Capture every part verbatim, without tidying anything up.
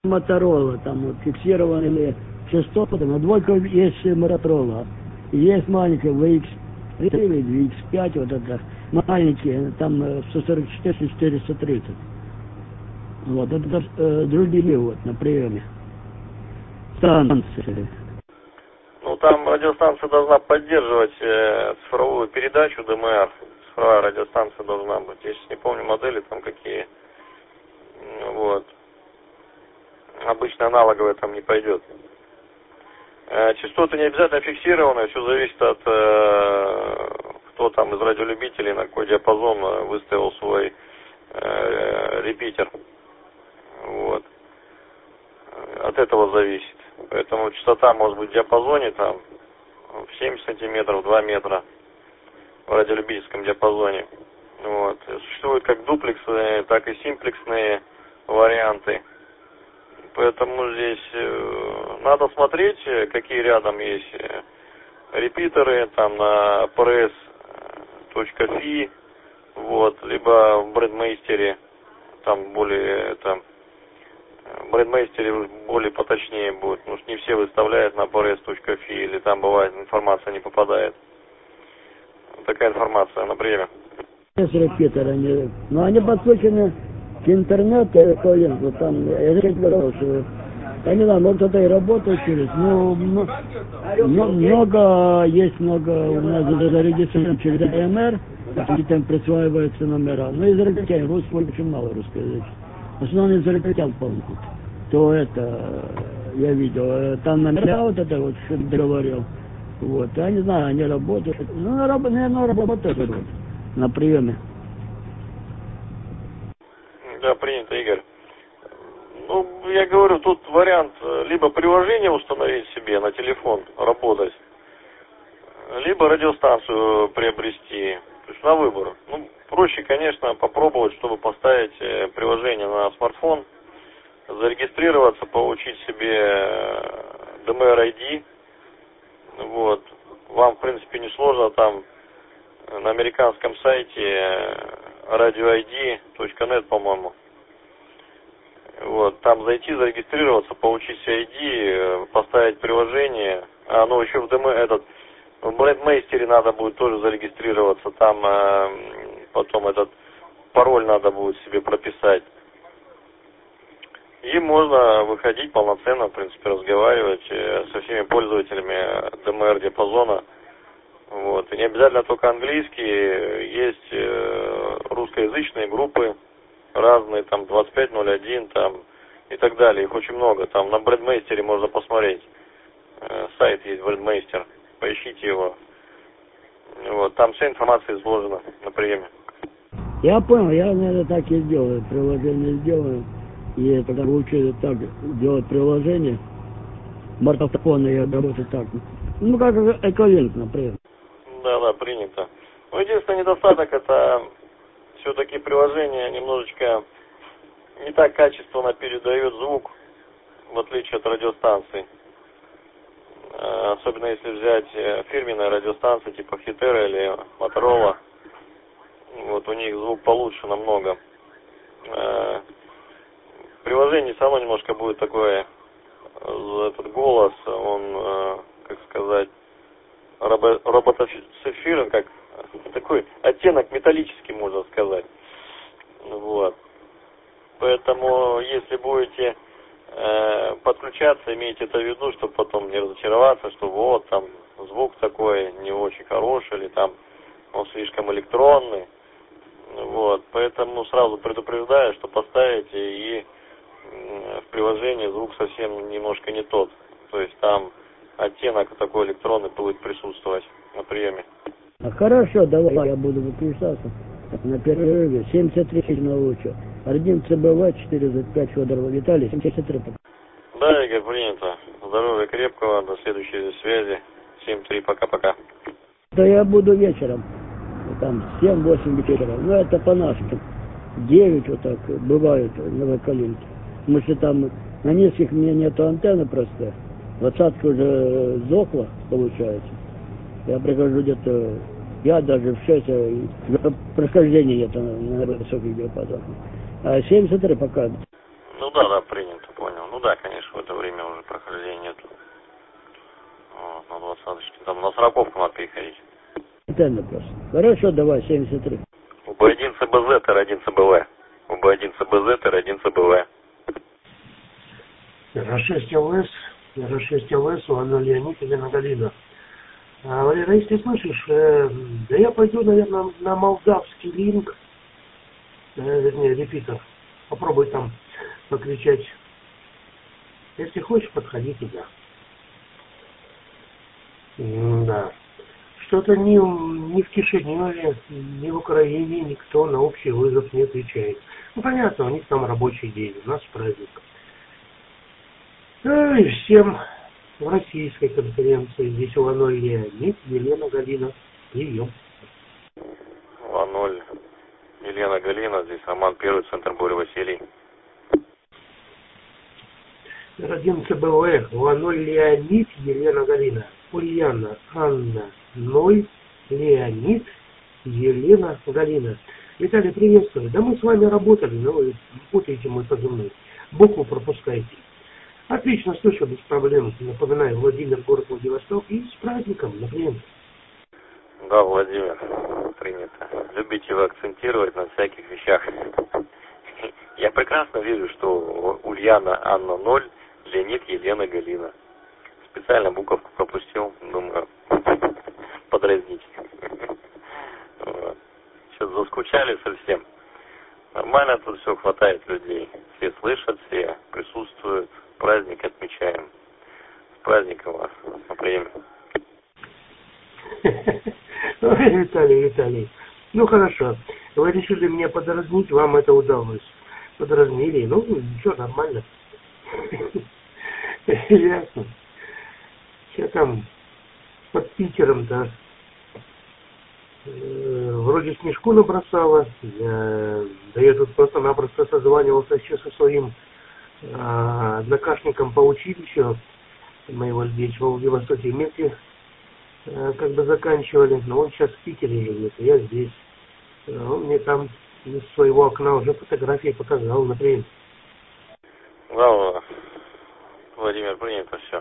Моторола, там вот, фиксированные частоты, на двойку есть Моторола, есть маленькая ви икс три или ви икс пять, вот это, маленькие, там сто сорок четыре четыреста тридцать. Вот, это э, другие вот на приеме. Станции. Ну, там радиостанция должна поддерживать э, цифровую передачу ДМР. Цифровая радиостанция должна быть. Я сейчас не помню модели там какие. Вот. Обычно аналоговая там не пойдет. Э, частоты не обязательно фиксированы. Все зависит от э, кто там из радиолюбителей, на какой диапазон выставил свой э, репитер. Вот. От этого зависит. Поэтому частота может быть в диапазоне там в семьдесят сантиметров, два метра в радиолюбительском диапазоне. Вот. Существуют как дуплексные, так и симплексные варианты. Поэтому здесь э, надо смотреть, какие рядом есть репитеры, там на пи эр эс точка эф и, вот, либо в Брендмейстере, там более там в Брендмейстере более поточнее будет, потому что не все выставляют на пи эр эс точка эф и, или там бывает информация не попадает. Такая информация на приеме. Есть репитеры, они, но они подключены к интернету, вот там, я же говорил, что, я не знаю, может это и работает через, но, но, но много, есть много у нас зарегистрировано через ДМР, и там присваиваются номера, но из израильтян, русского очень мало русскоязычных. В основном из израильтян помню, то это, я видел, там номера вот это вот, что ты говорил, вот, я не знаю, они работают, ну, наверное, работают вот, на приеме. Да, принято, Игорь. Ну, я говорю, тут вариант либо приложение установить себе на телефон, работать, либо радиостанцию приобрести, то есть на выбор. Ну, проще, конечно, попробовать, чтобы поставить приложение на смартфон, зарегистрироваться, получить себе ДМР ай ди. Вот. Вам, в принципе, не сложно, там на американском сайте радио ай ди точка нет, по-моему. Вот, там зайти, зарегистрироваться, получить ай ди, поставить приложение. А, ну, еще в ДМ, этот, в Брендмейстере надо будет тоже зарегистрироваться, там э, потом этот пароль надо будет себе прописать. И можно выходить полноценно, в принципе, разговаривать э, со всеми пользователями ДМР диапазона. Вот. И не обязательно только английский, есть э, русскоязычные группы разные, там двадцать пять ноль один, там и так далее, их очень много. Там на Брендмейстере можно посмотреть, э, сайт есть Брендмейстер, поищите его. Вот. Там вся информация изложена на приеме. Я понял, я, наверное, так и сделаю, приложение сделаю, и это лучше так делать приложение, смартфоны я работаю так, ну как Эколинк, например. Да, да, принято. Но единственный недостаток, это все-таки приложение немножечко не так качественно передает звук, в отличие от радиостанций. Особенно если взять фирменные радиостанции типа Хитера или Моторола. Вот у них звук получше намного. Приложение все равно немножко будет такое, этот голос, он, как сказать, роботоцифрирован, как такой оттенок металлический, можно сказать. Вот. Поэтому, если будете э, подключаться, имейте это в виду, чтобы потом не разочароваться, что вот там звук такой не очень хороший, или там он слишком электронный. Вот. Поэтому сразу предупреждаю, что поставите, и э, в приложении звук совсем немножко не тот. То есть там оттенок такой электронный будет присутствовать на приеме. Хорошо, давай я буду выключаться на перерыве. семьдесят три на лучше. один цэ бэ вэ четыре пять Федорова Виталий, семьдесят три пока. Да, Игорь, принято. Здоровья крепкого, до следующей связи. семь три, пока-пока. Да я буду вечером, там семь-восемь вечера, ну это по-нашему. девять вот так бывает на Эколинке. Потому что там на низких мне нету антенны просто. Двадцатка уже сдохла, получается. Я прихожу где-то, я даже в шесть, прохождения нет на, на высоких диапазонах. А семьдесят три пока. Ну да, да, принято, понял. Ну, Ну да, конечно, в это время уже прохождения нету. Вот, на двадцаточке. Там на сороковку надо переходить. Это просто. Хорошо, давай, семьдесят три. У Б один С Б З Р один С Б В. У Б один С Б З Р один С Б В. Р шесть Л С, Р шесть Л С, Анна Леонид, Елена Галина. А, Валера, если слышишь, э, да я пойду, наверное, на молдавский линк, э, вернее, репитер. Попробуй там покричать. Если хочешь, подходи туда. Да. Что-то ни, ни в Кишиневе, ни в Украине никто на общий вызов не отвечает. Ну, понятно, у них там рабочий день, у нас праздник. Ну и всем в российской конференции. Здесь у ноль Леонид, Елена Галина. Прием. ноль Елена Галина, здесь Роман Первый, Центр Боря Василий. Р один С Б В, ноль Леонид, Елена Галина. Ульяна, Анна, ноль Леонид, Елена Галина. Виталий, приветствую. Да мы с вами работали, но вы путаете мой позывной. Букву пропускаете. Отлично, слышу, без проблем. Напоминаю, Владимир, город Владивосток. И с праздником, например. Да, Владимир, принято. Любите вы акцентировать на всяких вещах. Я прекрасно вижу, что Ульяна, Анна ноль, Леонид, Елена Галина. Специально буковку пропустил, думаю, подразнить. Что-то заскучали совсем. Нормально тут все, хватает людей. Все слышат, все присутствуют. Праздник отмечаем. С праздником вас, например. Ой, Виталий, Виталий. Ну хорошо. Вы решили меня подразнить, вам это удалось. Подразнили. Ну, ничего, нормально. Ясно. Что там под Питером-то? Вроде снежку набросала. Да я тут просто-напросто созванивался еще со своим однокашником по училищу. Мы его здесь в Владивостоке вместе как бы заканчивали. Но он сейчас в Питере живет, а я здесь. Он мне там из своего окна уже фотографии показал, например. Да, Владимир, принято все.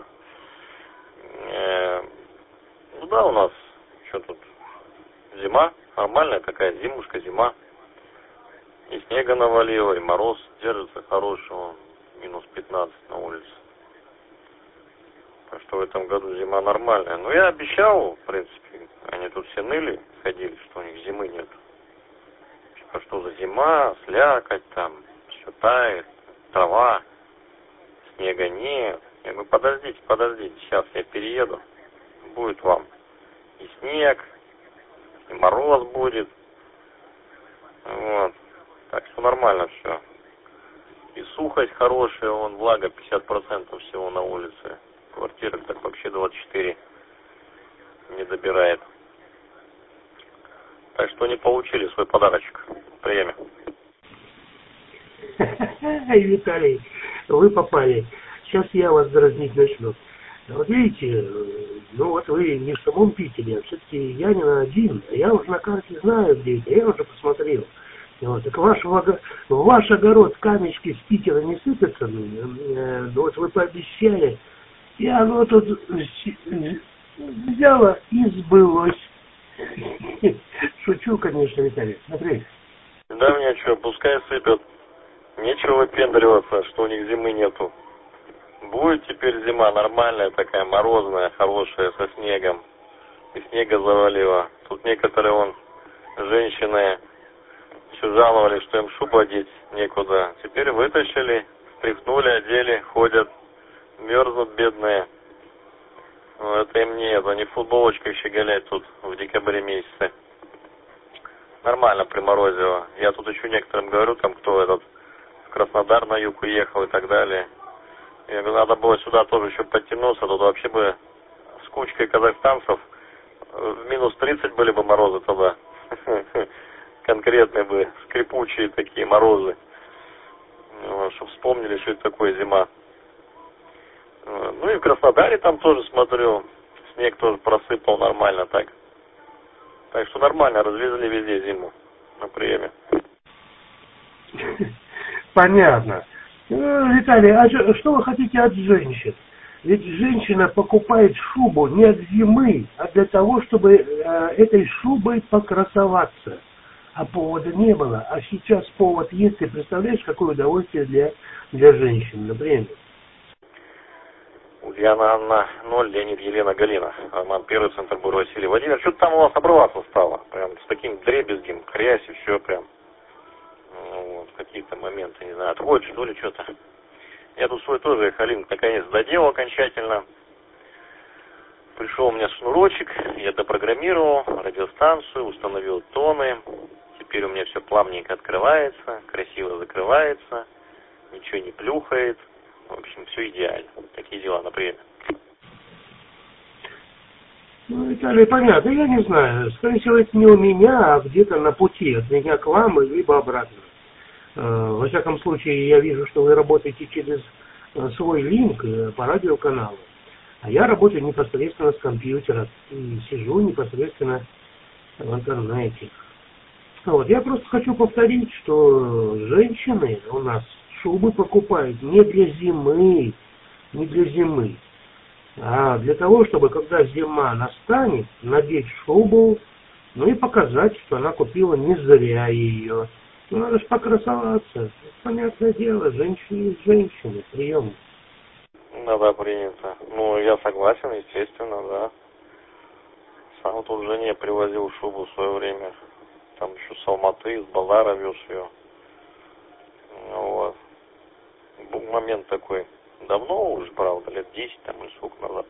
Э, ну да, у нас что тут, зима, нормальная такая зимушка, зима. И снега навалило, и мороз держится хороший, он минус пятнадцать на улице. Так что в этом году зима нормальная. Но я обещал, в принципе, они тут все ныли, ходили, что у них зимы нет. Типа, что за зима, слякоть там, все тает, трава, снега нет. Я говорю, подождите, подождите, сейчас я перееду, будет вам и снег, и мороз будет. Вот. Так что нормально все. И сухость хорошая, вон влага пятьдесят процентов всего на улице. В квартирах так вообще двадцать четыре не добирает. Так что не получили свой подарочек. Время. Виталий, вы попали. Сейчас я вас дразнить начну. Вот видите, ну вот вы не в самом Питере, а все-таки я не на один. Я уже на карте знаю, где это, я уже посмотрел. Вот, так ваш, в ваш огород камешки с Питера не сыпятся? Ну вот вы пообещали, и оно тут взяло и сбылось. Шучу, конечно, Виталий. Например. Да мне что, пускай сыпят. Нечего выпендриваться, что у них зимы нету. Будет теперь зима нормальная такая, морозная, хорошая, со снегом. И снега завалило. Тут некоторые вон женщины все жаловались, что им шубу одеть некуда. Теперь вытащили, стряхнули, одели, ходят. Мерзнут бедные. Ну, это им нет, они в футболочках щеголять тут в декабре месяце. Нормально приморозило. Я тут еще некоторым говорю, там кто этот в Краснодар на юг уехал и так далее. Я говорю, надо было сюда тоже еще подтянуться, тут вообще бы с кучкой казахстанцев в минус тридцать были бы морозы тогда. Конкретные бы, скрипучие такие морозы. Чтобы вспомнили, что это такое зима. Ну и в Краснодаре там тоже смотрю, снег тоже просыпал нормально так. Так что нормально, развезли везде зиму на приеме. Понятно. Ну, Виталий, а же- что вы хотите от женщин? Ведь женщина покупает шубу не от зимы, а для того, чтобы э, этой шубой покрасоваться. А повода не было. А сейчас повод есть. Ты представляешь, какое удовольствие для, для женщин, например? Ульяна Анна ноль, Леонид Елена Галина. Роман Первый, Центр Бур Василий Владимир. Что-то там у вас обрываться стало. Прям с таким дребезгим, хрясь и все прям. Ну, вот, какие-то моменты, не знаю, отходишь, что ли, что-то. Я тут свой тоже Халин наконец доделал окончательно. Пришел у меня шнурочек, я допрограммировал радиостанцию, установил тоны. Теперь у меня все плавненько открывается, красиво закрывается, ничего не плюхает. В общем, все идеально. Такие дела, например. Ну, Виталий, понятно, я не знаю. Скорее всего, это не у меня, а где-то на пути от меня к вам, либо обратно. Во всяком случае, я вижу, что вы работаете через свой линк по радиоканалу. А я работаю непосредственно с компьютера и сижу непосредственно в интернете. Вот. Я просто хочу повторить, что женщины у нас шубы покупают не для зимы, не для зимы, а для того, чтобы, когда зима настанет, надеть шубу, ну и показать, что она купила не зря ее. Ну, надо же покрасоваться. Понятное дело, женщины есть женщины, прием. Да, да, принято. Ну, я согласен, естественно, да. Сам тут жене привозил шубу в свое время. Там еще с Алматы, из базара вез ее. Вот. Был момент такой. Давно уже, правда, лет десять там или сколько назад.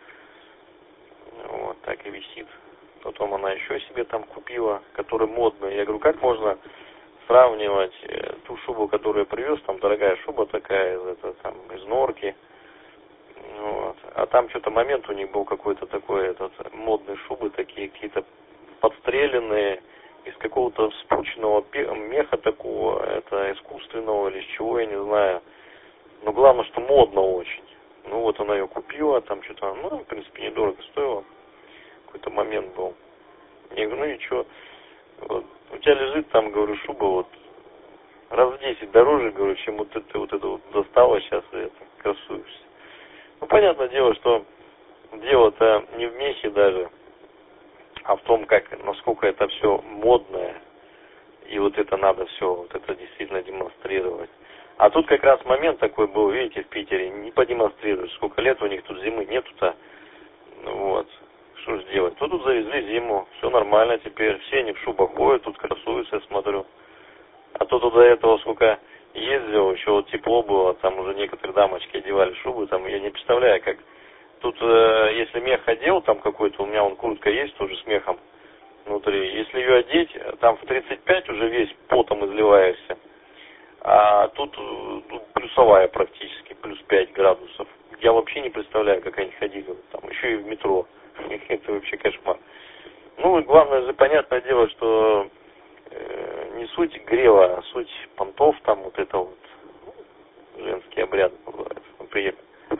Вот, так и висит. Потом она еще себе там купила, которая модная. Я говорю, как можно сравнивать ту шубу, которую я привез, там дорогая шуба такая, из, это, там, из норки. Вот. А там что-то момент у них был какой-то такой, этот, модные шубы такие, какие-то подстреленные, из какого-то вспученного меха такого, это искусственного или из чего, я не знаю. Но главное, что модно очень. Ну вот она ее купила, там что-то, ну, в принципе, недорого стоило. Какой-то момент был. Я говорю, ну ничего, вот, у тебя лежит там, говорю, шуба вот раз в десять дороже, говорю, чем вот это вот это вот достала сейчас и это, красуешься. Ну, понятное дело, что дело-то не в мехе даже, а в том, как, насколько это все модное, и вот это надо все, вот это действительно демонстрировать. А тут как раз момент такой был, видите, в Питере, не подемонстрируешь, сколько лет у них тут зимы нету-то, вот, что же делать. То тут завезли зиму, все нормально теперь, все они в шубах ходят, тут красуются, я смотрю. А то до этого сколько ездил, еще вот тепло было, там уже некоторые дамочки одевали шубы, там я не представляю, как тут, э, если мех одел там какой-то, у меня вон куртка есть тоже с мехом внутри, если ее одеть, там в тридцать пять уже весь потом изливаешься, а тут, тут плюсовая практически, плюс пять градусов. Я вообще не представляю, как они ходили, там еще и в метро, это вообще кошмар. Ну и главное же, понятное дело, что не суть грева, а суть понтов, там вот это вот, ну, женский обряд называется, ну, приятно.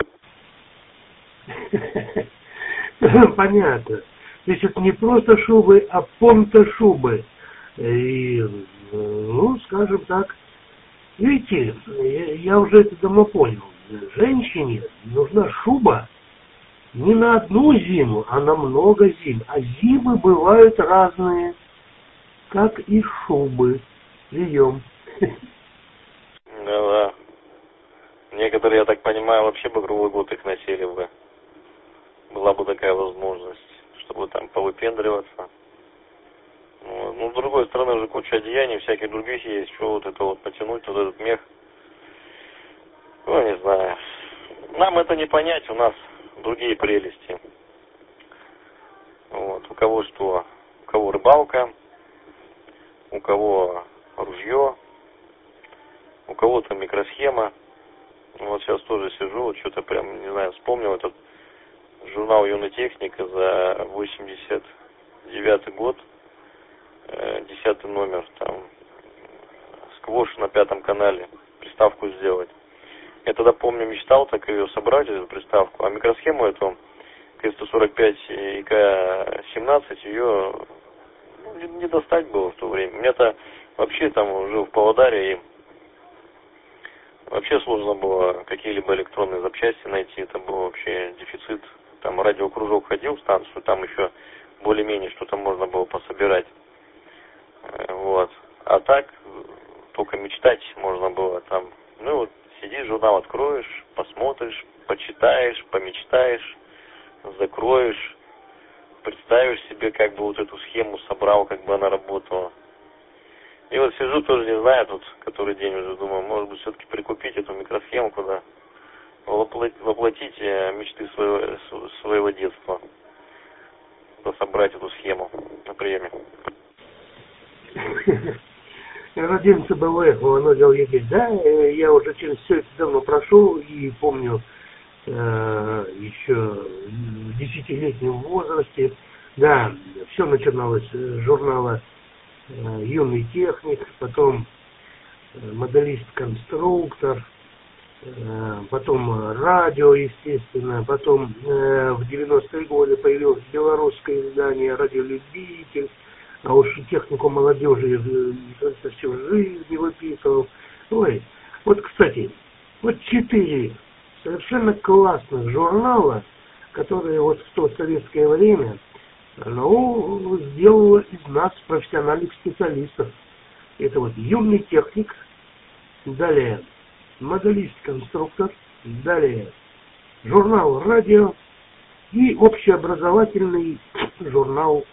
Понятно. Здесь это не просто шубы, а понто-шубы. И, ну, скажем так, видите, я, я уже это давно понял. Женщине нужна шуба не на одну зиму, а на много зим. А зимы бывают разные, как и шубы. Прием. Да-да. Некоторые, я так понимаю, вообще бы круглый год их носили бы. Была бы такая возможность, чтобы там повыпендриваться. Ну, ну, с другой стороны, уже куча одеяний всяких других есть. Что вот это вот потянуть, вот этот мех. Ну, не знаю. Нам это не понять, у нас другие прелести. Вот. У кого что? У кого рыбалка, у кого ружье, у кого-то микросхема. Вот сейчас тоже сижу, вот что-то прям, не знаю, вспомнил этот журнал «Юный техник» за восемьдесят девятый год, десятый номер, там, сквош на пятом канале, приставку сделать. Я тогда, помню, мечтал так ее собрать, эту приставку, а микросхему эту К сто сорок пять и К семнадцать ее ну, не, не достать было в то время. У меня-то вообще там жил в Павлодаре, и вообще сложно было какие-либо электронные запчасти найти. Это был вообще дефицит. Там радиокружок ходил в станцию, там еще более-менее что-то можно было пособирать. Вот. А так, только мечтать можно было там. Ну вот, сидишь, журнал откроешь, посмотришь, почитаешь, помечтаешь, закроешь, представишь себе, как бы вот эту схему собрал, как бы она работала. И вот сижу, тоже не знаю, тут который день уже думаю, может быть, все-таки прикупить эту микросхемку, да, воплотить, воплотить мечты своего, своего детства, да, собрать эту схему на приеме. Родился был эхо, Володя Евгений, да, я уже через все это давно прошел и помню э, еще в десятилетнем возрасте, да, все начиналось с журнала э, «Юный техник», потом э, моделист-конструктор, э, потом радио, естественно, потом э, в девяностые годы появилось белорусское издание «Радиолюбитель», а уж технику молодежи я всю жизнь не выписывал. Ой, вот, кстати, вот четыре совершенно классных журнала, которые вот в то советское время, ну, сделало из нас профессиональных специалистов. Это вот «Юный техник», далее «Моделист-конструктор», далее журнал «Радио» и общеобразовательный журнал,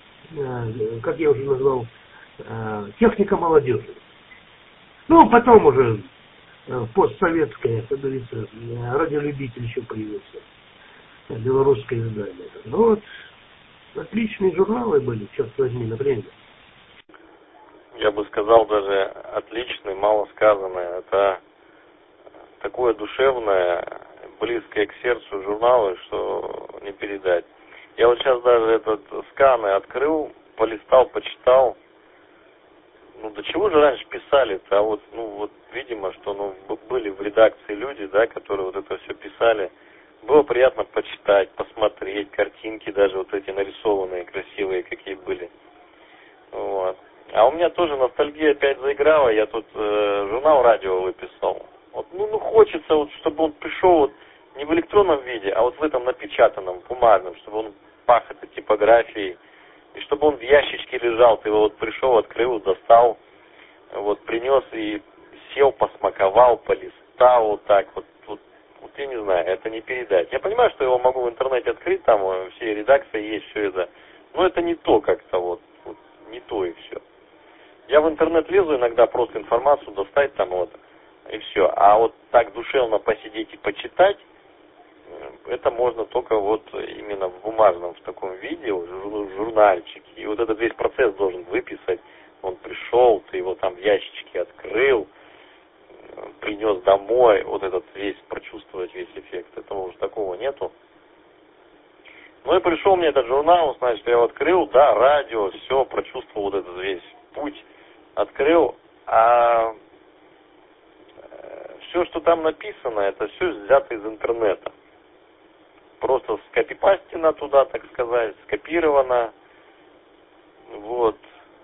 как я уже назвал, «Техника молодежи». Ну, потом уже постсоветская, как говорится, «Радиолюбитель» еще появился, белорусское издание. Ну вот, отличные журналы были, черт возьми, на время. Я бы сказал даже отличный, мало сказанное. Это такое душевное, близкое к сердцу журналы, что не передать. Я вот сейчас даже этот сканы открыл, полистал, почитал. Ну, до чего же раньше писали-то? А вот, ну, вот, видимо, что, ну, были в редакции люди, да, которые вот это все писали. Было приятно почитать, посмотреть, картинки даже вот эти нарисованные, красивые, какие были. Вот. А у меня тоже ностальгия опять заиграла. Я тут э, журнал «Радио» выписал. Вот, ну, ну, хочется, вот, чтобы он пришел вот не в электронном виде, а вот в этом напечатанном, бумажном, чтобы он пах этой типографией, и чтобы он в ящичке лежал. Ты его вот пришел, открыл, достал, вот принес и сел, посмаковал, полистал вот так вот. Вот, вот я не знаю, это не передать. Я понимаю, что его могу в интернете открыть, там все редакции есть, все это. Но это не то как-то вот, вот не то и все. Я в интернет лезу иногда просто информацию достать там вот, и все. А вот так душевно посидеть и почитать, это можно только вот именно в бумажном, в таком виде, в журнальчике. И вот этот весь процесс должен выписать. Он пришел, ты его там в ящичке открыл, принес домой, вот этот весь, прочувствовать весь эффект. Этого уже такого нету. Ну и пришел мне этот журнал, значит, я его открыл, да, радио, все, прочувствовал вот этот весь путь, открыл, а все, что там написано, это все взято из интернета. Просто скопипастено туда, так сказать, скопировано. Вот.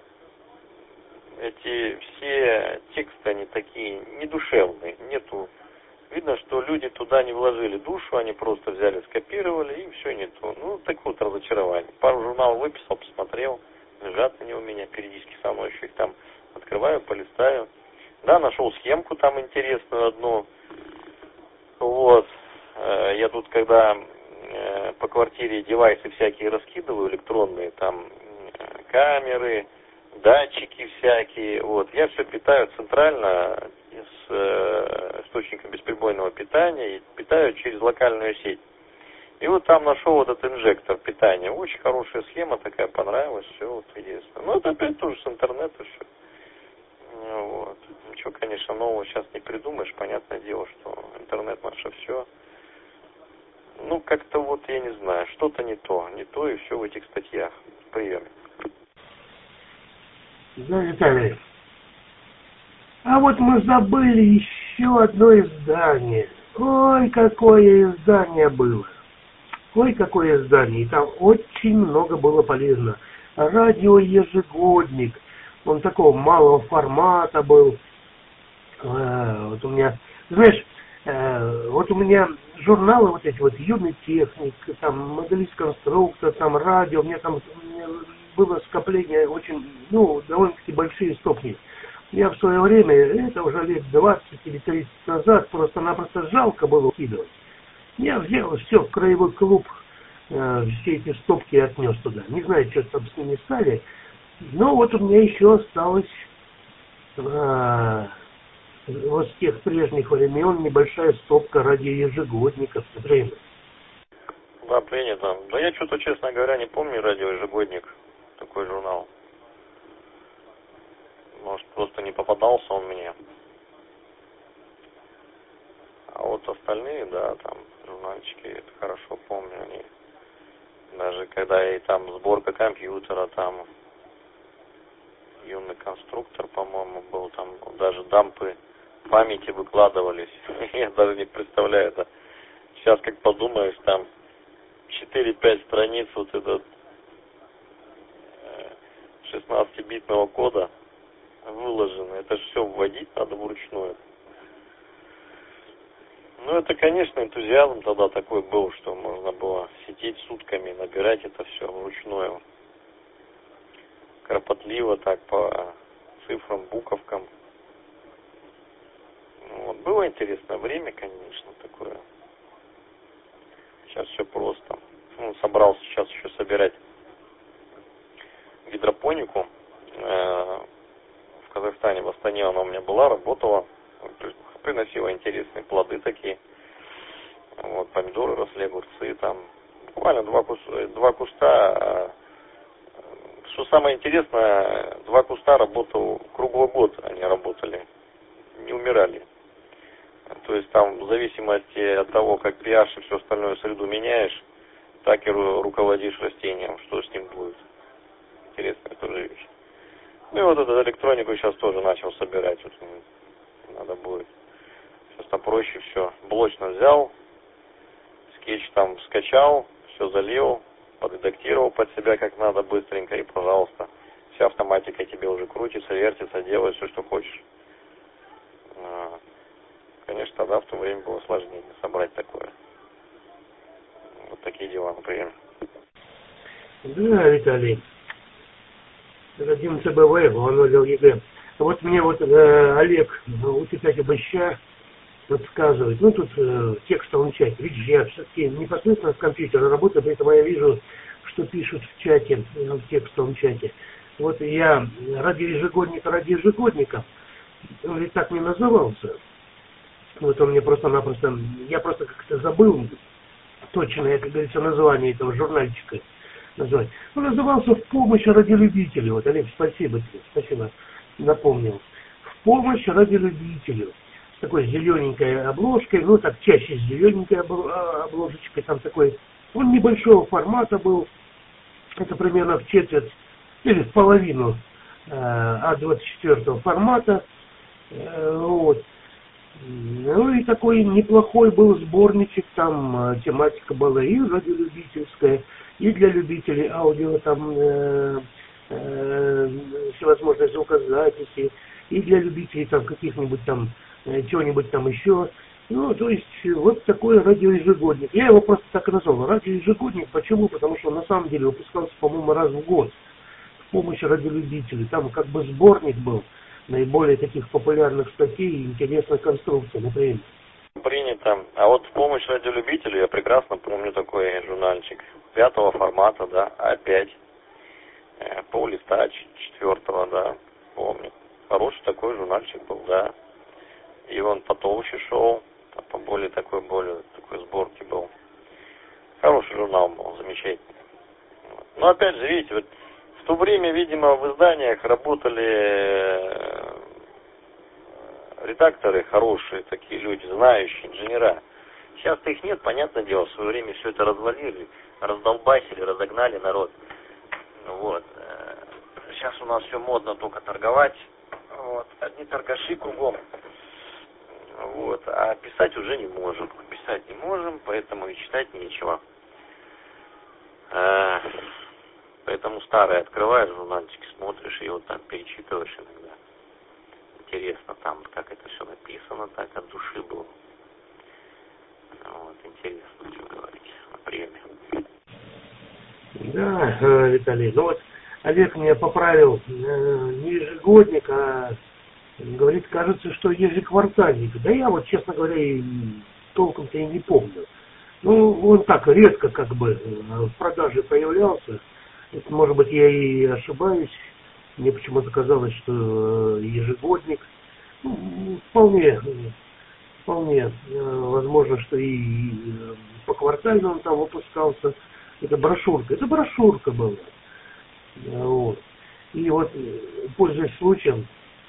Эти все тексты, они такие недушевные. Нету. Видно, что люди туда не вложили душу, они просто взяли, скопировали, и все не то. Ну, такое вот разочарование. Пару журналов выписал, посмотрел. Лежат они у меня периодически со мной, еще их там открываю, полистаю. Да, нашел схемку там интересную одну. Вот. Я тут, когда по квартире девайсы всякие раскидываю, электронные, там камеры, датчики всякие, вот, я все питаю центрально с э, источника бесперебойного питания и питаю через локальную сеть. И вот там нашел вот этот инжектор питания. Очень хорошая схема такая, понравилась, все, вот, единственное. Ну, это опять тоже с интернета все. Вот. Ничего, конечно, нового сейчас не придумаешь, понятное дело, что интернет наше все. Ну, как-то вот, я не знаю, что-то не то, не то и все в этих статьях, в приеме. Да, Виталий. А вот мы забыли еще одно издание. Ой, какое издание было. Ой, какое издание. И там очень много было полезно. Радиоежегодник. Он такого малого формата был. А, вот у меня Знаешь, э, вот у меня журналы вот эти вот «Юный техник», там «Моделист-конструктор», там «Радио», у меня там было скопление очень, ну, довольно-таки большие стопки. Я в свое время, это уже лет двадцать или тридцать назад, просто-напросто жалко было укидывать. Я взял все в краевой клуб, э, все эти стопки отнес туда. Не знаю, что там с ними стали, но вот у меня еще осталось э, вот с тех прежних времен небольшая стопка радиоежегодников, например. Да, принято. Да я что-то, честно говоря, не помню радиоежегодник, такой журнал. Может, просто не попадался он мне. А вот остальные, да, там, журнальчики, это хорошо помню. Они, даже когда и там сборка компьютера, там, юный конструктор, по-моему, был, там, даже дампы памяти выкладывались. Я даже не представляю это. Сейчас, как подумаешь, там, четыре-пять страниц вот этот шестнадцатибитного кода выложено. Это же все вводить надо вручную. Ну, это, конечно, энтузиазм тогда такой был, что можно было сидеть сутками, набирать это все вручную. Кропотливо так по цифрам, буковкам. Ну, вот, было интересное время, конечно, такое. Сейчас все просто. Ну, собрался сейчас еще собирать гидропонику. Э, в Казахстане, в Астане она у меня была, работала. Приносила интересные плоды такие. Вот, помидоры росли, огурцы там. Буквально два, кус, два куста. Что самое интересное, два куста работал круглый год, они работали. Не умирали. То есть там в зависимости от того, как pH и все остальное среду меняешь, так и руководишь растением, что с ним будет. Интересная тоже вещь. Ну и вот эту электронику сейчас тоже начал собирать. Вот, надо будет. Сейчас попроще все. Блочно взял, скетч там скачал, все залил, подредактировал под себя как надо быстренько и, пожалуйста, вся автоматика тебе уже крутится, вертится, делает все, что хочешь. Конечно, тогда в то время было сложнее собрать такое. Вот такие дела, например. Да, Виталий. Один ЦБВ, он увидел ЕГЭ. Вот мне вот э, Олег у Петаки Баща подсказывает. Ну, тут э, текстовом чате. Видишь, я все-таки непосредственно с компьютера работаю, поэтому я вижу, что пишут в чате, в текстовом чате. Вот я радиоежегодник радиоежегодника, он ведь так не назывался. Вот он мне просто-напросто, я просто как-то забыл точное, как говорится, название этого журнальчика назвать. Он назывался «В помощь радиолюбителю». Вот, Олег, спасибо тебе, спасибо, напомнил. «В помощь радиолюбителю». С такой зелененькой обложкой, ну так чаще с зелененькой обложечкой, там такой, он небольшого формата был, это примерно в четверть или в половину а двадцать четвёртого формата, вот. Ну и такой неплохой был сборничек, там тематика была и радиолюбительская, и для любителей аудио, там э, э, всевозможные звукозаписи, и для любителей там каких-нибудь там, э, чего-нибудь там еще. Ну, то есть, вот такой радиоежегодник. Я его просто так и назвал. Радиоежегодник. Почему? Потому что на самом деле выпускался, по-моему, раз в год. В помощь радиолюбителей. Там как бы сборник был наиболее таких популярных статей и интересных конструкций, например. Принято. А вот в помощь радиолюбителю я прекрасно помню такой журнальчик. Пятого формата, да, А пять. Э, пол листа четвертого, да, помню. Хороший такой журнальчик был, да. И он потолще шел, по более такой, более такой сборки был. Хороший журнал был, замечательный. Но опять же, видите, вот в то время, видимо, в изданиях работали редакторы хорошие, такие люди, знающие, инженера. Сейчас-то их нет, понятное дело, в свое время все это развалили, раздолбасили, разогнали народ. Вот. Сейчас у нас все модно только торговать. Вот. Одни торгаши кругом. Вот. А писать уже не можем. Писать не можем, поэтому и читать нечего. Поэтому старые открываешь журнальчики, смотришь и вот там перечитываешь иногда. интересно там, как это все написано, так от души было. Вот, интересно, что говорить о приеме. Да, э, Виталий, ну вот Олег меня поправил, э, не ежегодник, а говорит, кажется, что ежеквартальник. Да я вот, честно говоря, и толком-то и не помню. Ну, он так редко как бы в продаже появлялся. Это, может быть, я и ошибаюсь. Мне почему-то казалось, что ежегодник. Ну, вполне, вполне возможно, что и по квартально он там выпускался. Это брошюрка. Это брошюрка была. Вот. И вот, пользуясь случаем,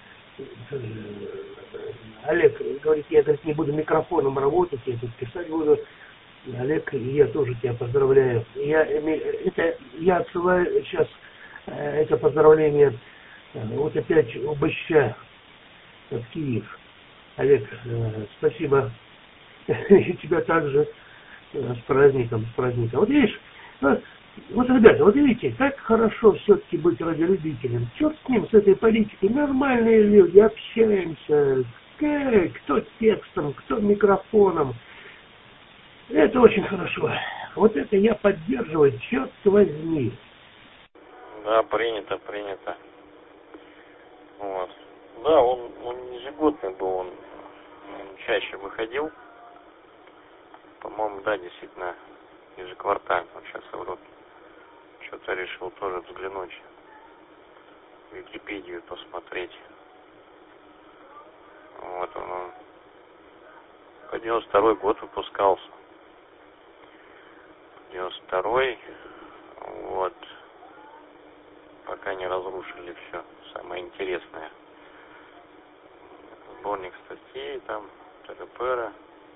Олег говорит, я, говорит, не буду микрофоном работать, я тут писать буду. Олег, я тоже тебя поздравляю. Я, это, я отсылаю сейчас это поздравление вот опять УБЩ в Киев. Олег, спасибо. И тебя также с праздником, с праздником. Вот видишь, вот, вот, ребята, вот видите, как хорошо все-таки быть радиолюбителем. Черт с ним, с этой политикой. Нормальные люди, общаемся. Кто текстом, кто микрофоном. Это очень хорошо. Вот это я поддерживаю, черт возьми. Да, принято, принято. Вот. Да, он, он ежегодный был, он, он чаще выходил. По-моему, да, действительно, ежеквартально. Вот сейчас я вроде что-то решил тоже взглянуть, в Википедию посмотреть. Вот он, он по девяносто второй год выпускался. девяносто второй, вот, пока не разрушили все, самое интересное. Сборник статей, там, ТГПР.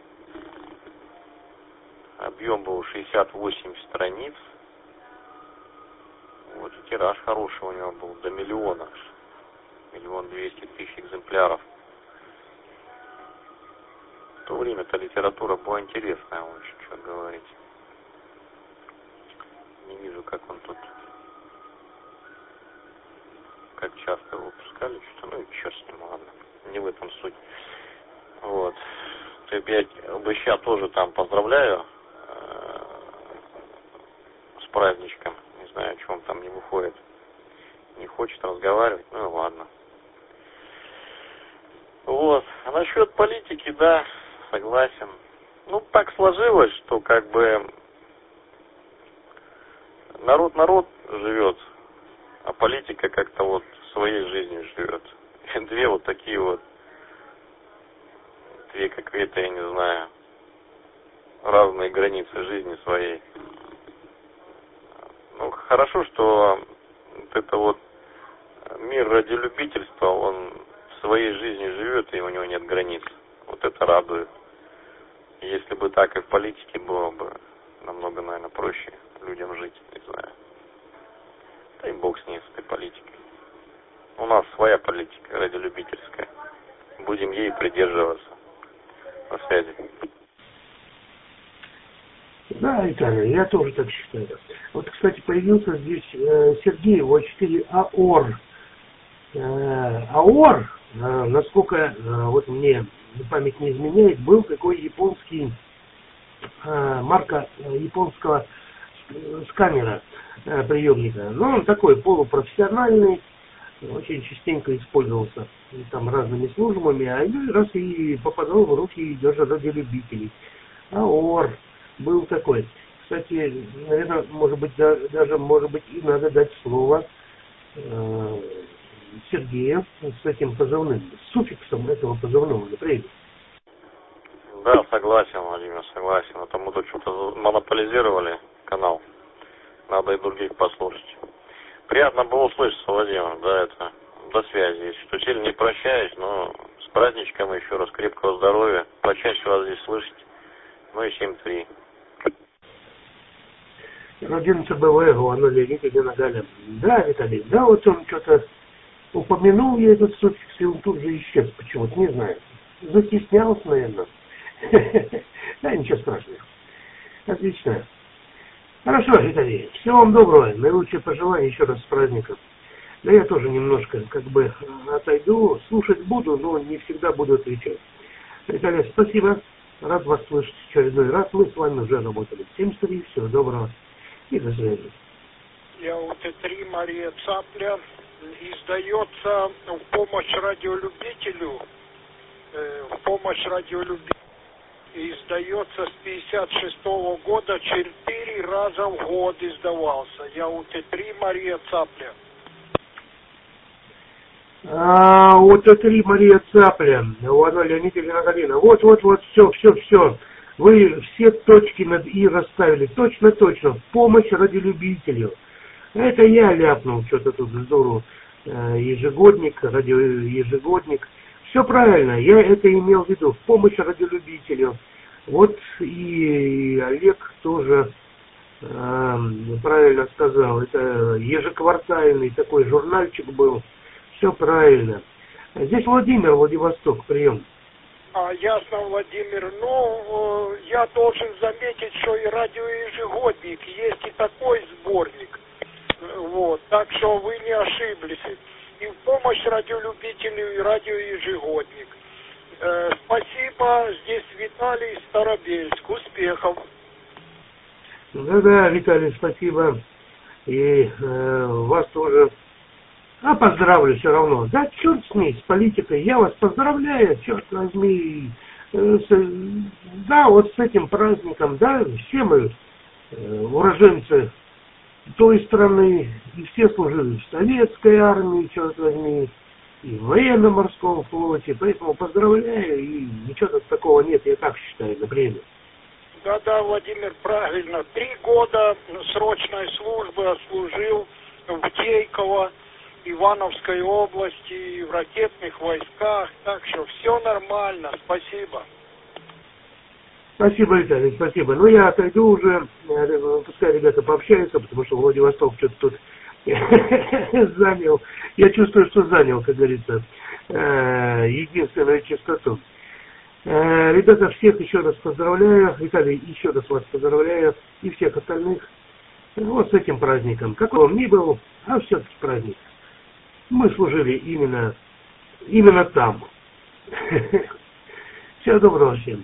Объем был шестьдесят восемь страниц. Вот, и тираж хороший у него был, до миллиона. Миллион двести тысяч экземпляров. В то время-то литература была интересная очень, что говорить. Не вижу, как он тут, как часто его выпускали, что, ну и черт с ним, ладно, не в этом суть. Вот. Ты опять ОБЩ тоже там поздравляю э, с праздничком. Не знаю, о чем там не выходит. Не хочет разговаривать, ну и ладно. Вот. А насчет политики, да, согласен. Ну, так сложилось, что как бы народ народ живет, а политика как-то вот своей жизнью живет. Две вот такие вот, две какие-то, я не знаю, разные границы жизни своей. Ну, хорошо, что вот это вот мир радиолюбительства, он своей жизнью живет, и у него нет границ. Вот это радует. Если бы так и в политике было бы намного, наверное, проще людям жить, не знаю. Да и бог с ней, с этой политикой. У нас своя политика радиолюбительская. Будем ей придерживаться. На связи. Да, Виталий, я тоже так считаю. Вот, кстати, появился здесь э, Сергей, о четыре АОР. Э, АОР, э, насколько э, вот мне память не изменяет, был такой японский, э, марка э, японского э, сканера э, приемника. Но он такой полупрофессиональный, очень частенько использовался там разными службами, а один раз и попадал в руки даже радиолюбителей. АОР был такой. Кстати, наверное, может быть, да, даже, может быть, и надо дать слово э, Сергею с этим позывным, с суффиксом этого позывного, например. Да, согласен, Владимир, согласен. А то мы тут что-то монополизировали канал. Надо и других послушать. Приятно было услышать, Владимир, да, это, до связи. Если что, сильно не прощаюсь, но с праздничком еще раз крепкого здоровья. Почаще вас здесь слышать. Ну и семь три. Родина ЦБВ, оно Леонид и Галя. Да, Виталий, да, вот он что-то упомянул я этот суффикс, и он тут же исчез почему-то, не знаю. Застеснялся, наверное. Да, ничего страшного. Отлично. Хорошо, Виталий, всего вам доброго, наилучшие пожелания, еще раз с праздником. Да я тоже немножко как бы отойду, слушать буду, но не всегда буду отвечать. Виталий, спасибо. Рад вас слышать в очередной раз. Мы с вами уже работали. Всем три, всего доброго и до связи. Я у Т три Мария Цапля. Издается в помощь радиолюбителю, э, в помощь радиолюбителю. Издается с пятьдесят шестого года, четыре раза в год издавался. Я у Т три Мария Цапля. А, у Т три Мария Цапля, у Анна Леонидовна Галина. Вот, вот, вот, все, все, все. Вы все точки над «и» расставили. Точно, точно. В помощь радиолюбителю. Это я ляпнул что-то тут вздору. Ежегодник, радиоежегодник. Все правильно, я это имел в виду. В помощь радиолюбителю. Вот и Олег тоже э, правильно сказал. Это ежеквартальный такой журнальчик был. Все правильно. Здесь Владимир, Владивосток, прием. А, ясно, Владимир. Ну, э, я должен заметить, что и радиоежегодник есть и такой сборник. Вот, так что вы не ошиблись. И в помощь радиолюбителю, и радиоежегодник. Э, спасибо, здесь Виталий, Старобельск. Успехов. Да-да, Виталий, спасибо. И э, вас тоже. А поздравлю все равно. Да черт с ней, с политикой. Я вас поздравляю, черт возьми. Э, с, да, вот с этим праздником, да, все мы э, уроженцы той страны, и все служили в советской армии, черт возьми, и в военно-морском флоте, поэтому поздравляю, и ничего тут такого нет, я так считаю, например. Да-да, Владимир, правильно. Три года срочной службы отслужил в Тейково, Ивановской области, в ракетных войсках, так что все нормально, спасибо. Спасибо, Виталий, спасибо. Ну, я отойду уже, пускай ребята пообщаются, потому что Владивосток что-то тут занял. Я чувствую, что занял, как говорится, единственную частоту. Ребята, всех еще раз поздравляю. Виталий, еще раз вас поздравляю. И всех остальных. Вот с этим праздником. Какой он ни был, а все-таки праздник. Мы служили именно, именно там. Всего доброго всем.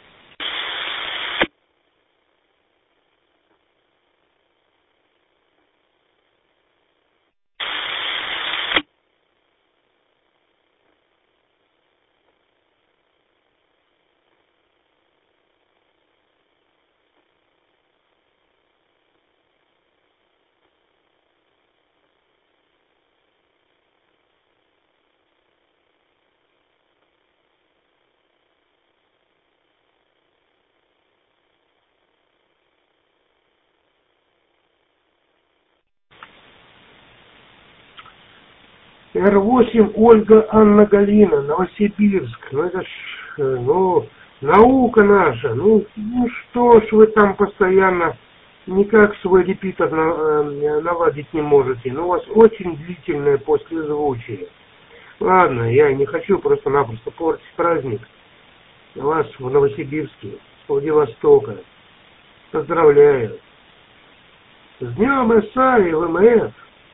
Р восемь Ольга Анна Галина, Новосибирск. Ну это ж, ну, наука наша. Ну, ну что ж вы там постоянно никак свой репитер наладить не можете. Ну у вас очень длительное послезвучие. Ладно, я не хочу просто-напросто портить праздник. Вас в Новосибирске, с Владивостока. Поздравляю. С Днем СА и ВМФ.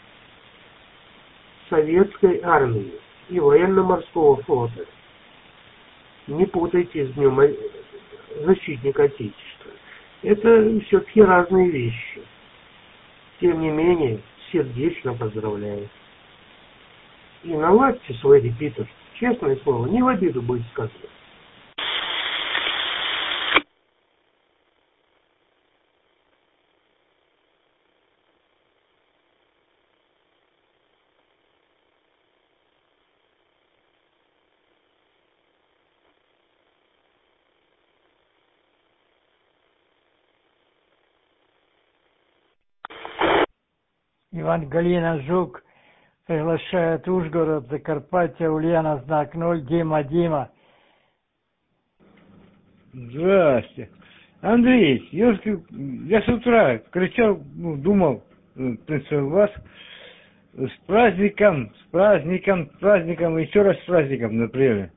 Советской армии и военно-морского флота. Не путайте с Днем Защитника Отечества. Это все-таки разные вещи. Тем не менее, сердечно поздравляю. И наладьте свой репитер. Честное слово, не в обиду будет сказано. Иван Галина Жук приглашает Ужгород, Закарпатье, Ульяна, знак ноль, Дима, Дима. Здрасте. Андрей, я, я с утра кричал, ну, думал, в принципе, вас с праздником, с праздником, с праздником, еще раз с праздником, например.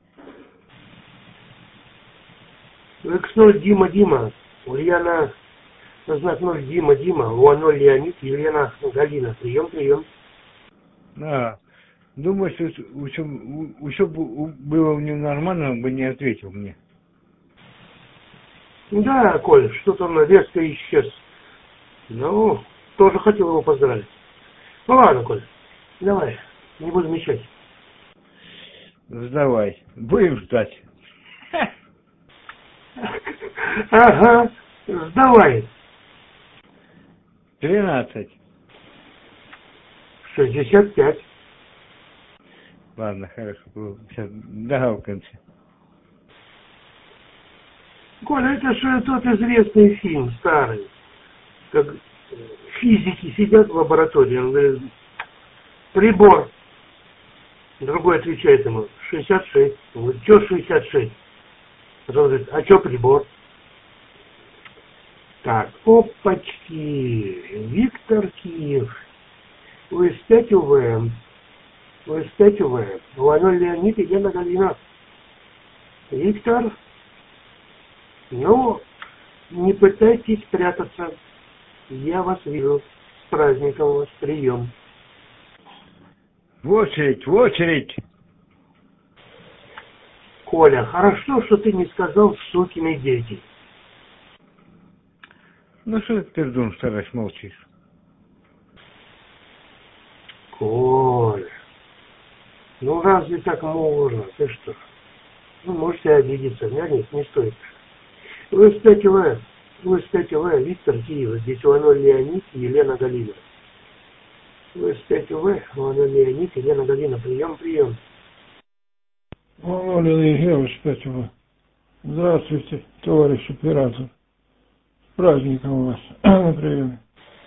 Икс ноль, Дима, Дима, Ульяна, знак ноль, Дима, Дима, Луано, Леонид, Елена, Галина. Прием, прием. А, думаю, что все было у него нормально, он бы не ответил мне. Да, Коль, что-то он резко исчез. Ну, тоже хотел его поздравить. Ну ладно, Коль, давай, не буду мешать. Сдавай, будем ждать. Ага, сдавай. Тринадцать. Шестьдесят пять. Ладно, хорошо, сейчас догавкаемся. Коля, это же тот известный фильм старый, как физики сидят в лаборатории, он говорит, прибор. Другой отвечает ему, шестьдесят шесть. Он говорит, что шестьдесят шесть? Он говорит, а что прибор? Так, опачки, Виктор Киев, УС пять УВМ, УС пять УВМ, Леонид Леонид и Гена Галина. Виктор, ну, не пытайтесь прятаться, я вас вижу, с праздником у вас, прием. В очередь, в очередь. Коля, хорошо, что ты не сказал сукины дети. Ну что ты, пердун, стараясь молчишь? Коля, ну разве так можно? Ты что? Ну, можете обидеться. Нет, нет, не стоит. УС пять УВ, УС пять УВ, Виктор Киев, здесь Леонид Леонид и Елена Галина. УС пять УВ, Леонид Леонид и Елена Галина. Прием, прием. Леонид Леонидович, пять УВ. Здравствуйте, товарищ оператор. С праздником вас на приеме.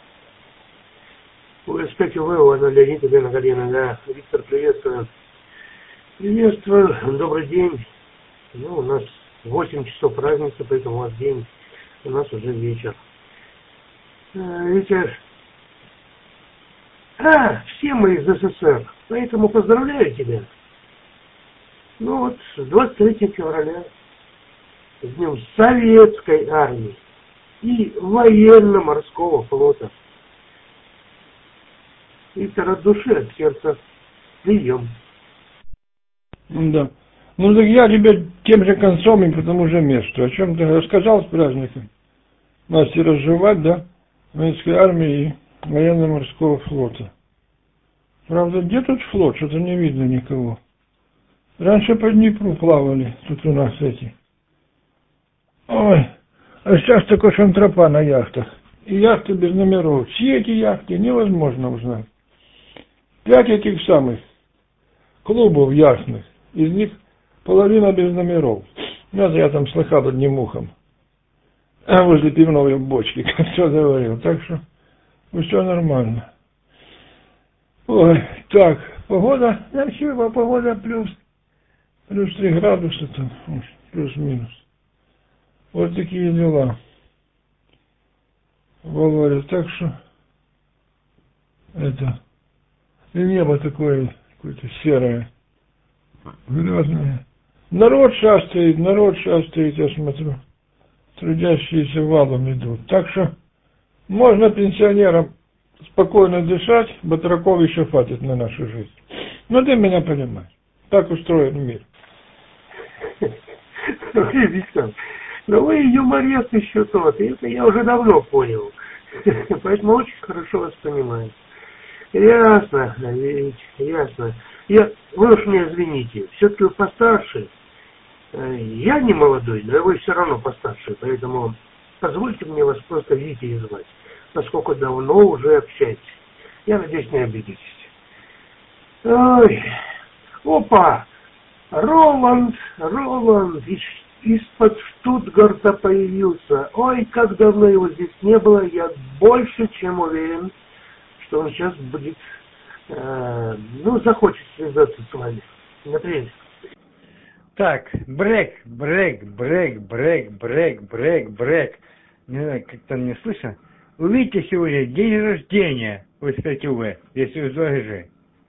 УС пять УВ, Леонид Леонид и Елена Галина. Да, Виктор, приветствую. Приветствую, добрый день. Ну, у нас восемь часов разницы, поэтому у вас день, у нас уже вечер. А, Витя, а, все мы из СССР, поэтому поздравляю тебя. Ну вот, с двадцать третьего февраля, с Днем Советской Армии и Военно-Морского Флота. Виктор, от души, от сердца, прием. Да. Ну так я тебе тем же концом и по тому же месту. О чем ты рассказал с праздником? Насти разжевать, да? Советской армии и Военно-Морского Флота. Правда, где тут флот? Что-то не видно никого. Раньше по Днепру плавали, тут у нас эти. Ой, а сейчас такой шантропа на яхтах. И яхты без номеров. Все эти яхты невозможно узнать. Пять этих самых клубов ясных. Из них половина без номеров. Это я там слыхал одним ухом. А возле пивной бочки, как все говорил. Так что все нормально. Ой, так, погода, ничего, погода плюс, плюс три градуса там, плюс-минус. Вот такие дела. Володя, так что это, и небо такое какое-то серое, грязное. Народ шастает, народ шастает, я смотрю. Трудящиеся валом идут. Так что можно пенсионерам спокойно дышать, батраков еще хватит на нашу жизнь. Ну ты меня понимаешь. Так устроен мир. Виктор, но вы юморист еще тот, и это я уже давно понял. Поэтому очень хорошо вас понимаю. Ясно, ведь, ясно. Я, вы уж мне извините, все-таки вы постарше. Я не молодой, но вы все равно постарше, поэтому позвольте мне вас просто Витей звать, поскольку давно уже общаетесь. Я надеюсь, не обидитесь. Ой, опа! Роланд, Роланд из, из-под Штутгарта появился. Ой, как давно его здесь не было, я больше чем уверен, что он сейчас будет, э, ну, захочет связаться с вами. Например. Так, брейк, брейк, брейк, брейк, брейк, брейк, брейк. Не знаю, как там не слышно. Увидите сегодня день рождения в СПТВ, если в ЗОГЖ.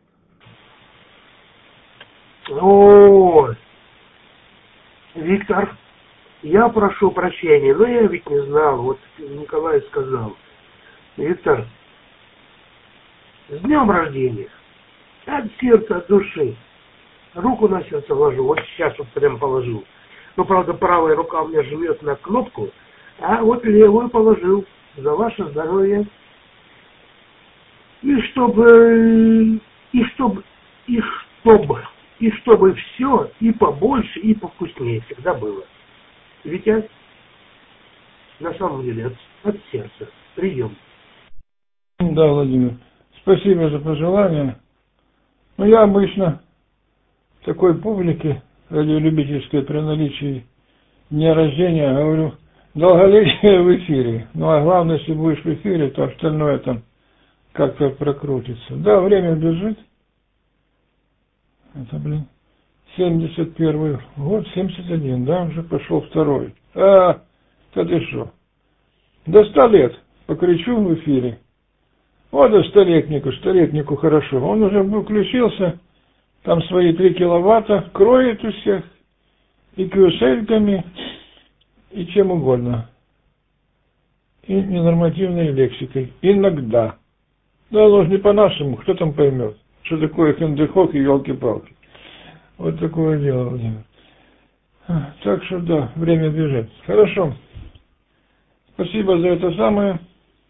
О, Виктор, я прошу прощения, но я ведь не знал, вот Николай сказал. Виктор, с днем рождения. От сердца, от души. Руку на сердце ложу, вот сейчас вот прям положил. Ну, правда, правая рука у меня жмет на кнопку, а вот левую положил за ваше здоровье. И чтобы, и чтобы, и чтобы, и чтобы все и побольше, и повкуснее всегда было. Витя, на самом деле, от, от сердца. Прием. Да, Владимир, спасибо за пожелания. Но я обычно такой публике радиолюбительской при наличии дня рождения говорю долголетие в эфире. Ну а главное, если будешь в эфире, то остальное там как-то прокрутится. Да, время бежит. Это, блин, семьдесят первый год, семьдесят один, да, уже пошел второй. А, да ты шо? До ста лет покричу в эфире. Вот и столетнику, столетнику хорошо. Он уже включился, там свои три киловатта, кроет у всех, и кюсельками, и чем угодно. И ненормативной лексикой. Иногда. Да, оно же не по-нашему, кто там поймет, что такое хендехок и елки-палки. Вот такое дело, Владимир. Так что да, время бежит. Хорошо. Спасибо за это самое.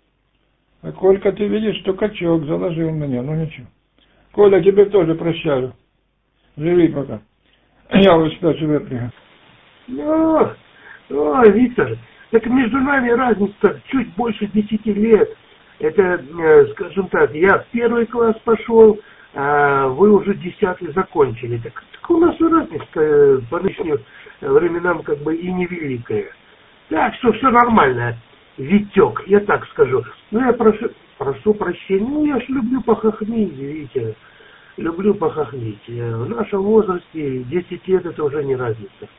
А Колька, ты видишь, что качок заложил меня, ну ничего. Коля, тебе тоже прощаю. Живи пока. Я вот спать выпрягаю. Ну, ой, Виктор, так между нами разница чуть больше десяти лет. Это, э, скажем так, я в первый класс пошел, а вы уже десятый закончили. Так, так у нас разница по нынешним временам как бы и невеликая. Так что все нормально, Витек, я так скажу. Ну, я прошу, прошу прощения, ну, я ж люблю похохмить, Витя. Люблю похохмить. В нашем возрасте десять лет это уже не разница.